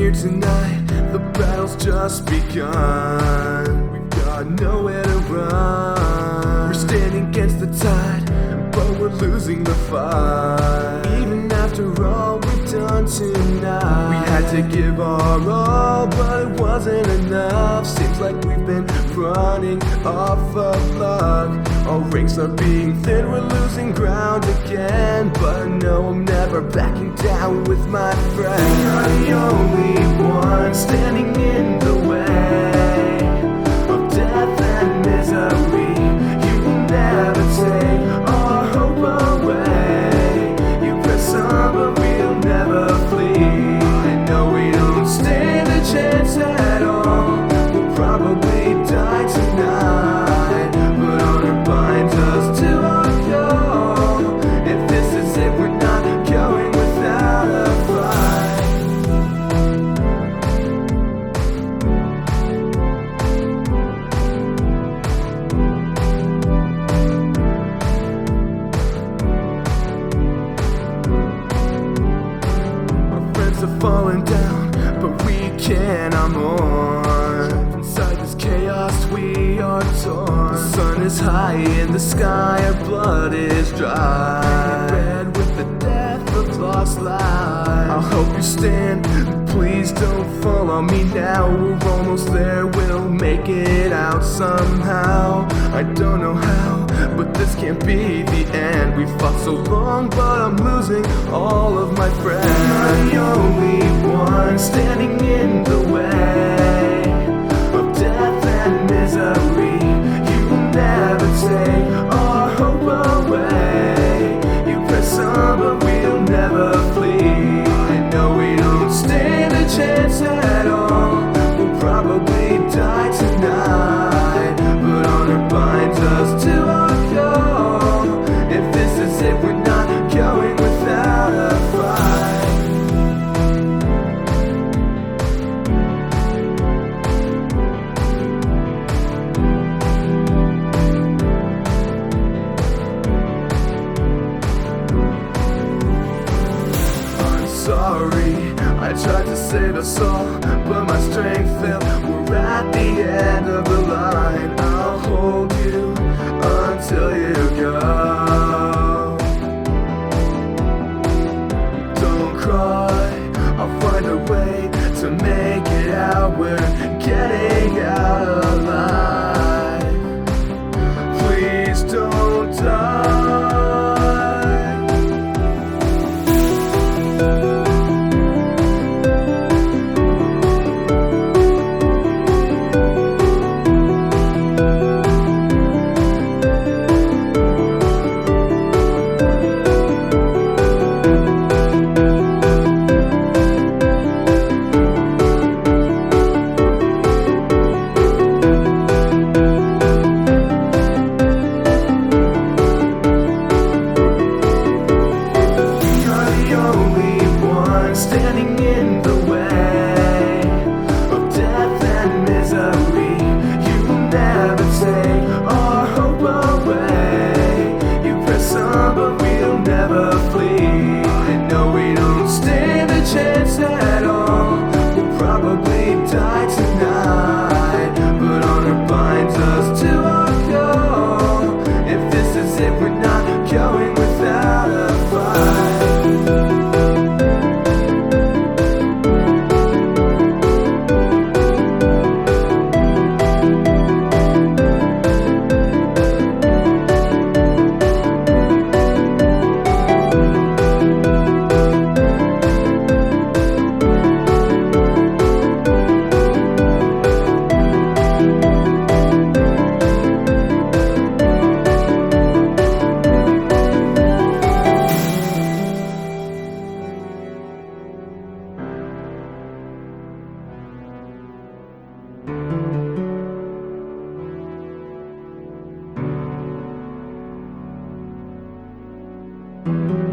here tonight, the battle's just begun. We've got nowhere to run. We're standing against the tide, but we're losing the fight. Even after all we've done tonight, we had to give our all, but it wasn't enough. Seems like we've been running off of luck. Our ranks are being thin, we're losing ground again. But no, I'm never backing down with my friends. You're the only one standing in the way of death and misery. You will never take our hope away. You press on, but we'll never flee. I know we don't stand a chance at all. We'll probably die tonight, but honor binds us to our goal. If this is it, we're not going without a fight. Our friends are falling down, but we cannot mourn. Inside this chaos we are torn. The sun is high in the sky, our blood is dry, red with the death of lost lives. I'll help you stand, please don't fall on me now. We're almost there, we'll make it out somehow. I don't know how, but this can't be the end. We fought so long, but I'm losing all of my friends. I'm the only one standing in the way of death and misery. You will never take our hope away. You press on, but we'll never flee. I know we don't stand a chance at all. We'll probably die tonight, but honor binds us to our goal. If this is it, we're not going without a fight. Sorry, I tried to save us all, but my strength failed. We're at the end of the line. I'll hold you until you go. Don't cry, I'll find a way to make it out. We're getting out alive. Please don't die. Standing in the way of death and misery. You will never take our hope away. You press on, but we'll never flee. I know we don't stand a chance at all. We'll probably die tonight, but honor binds us to our goal. If this is it, we're not going without a fight. Thank you.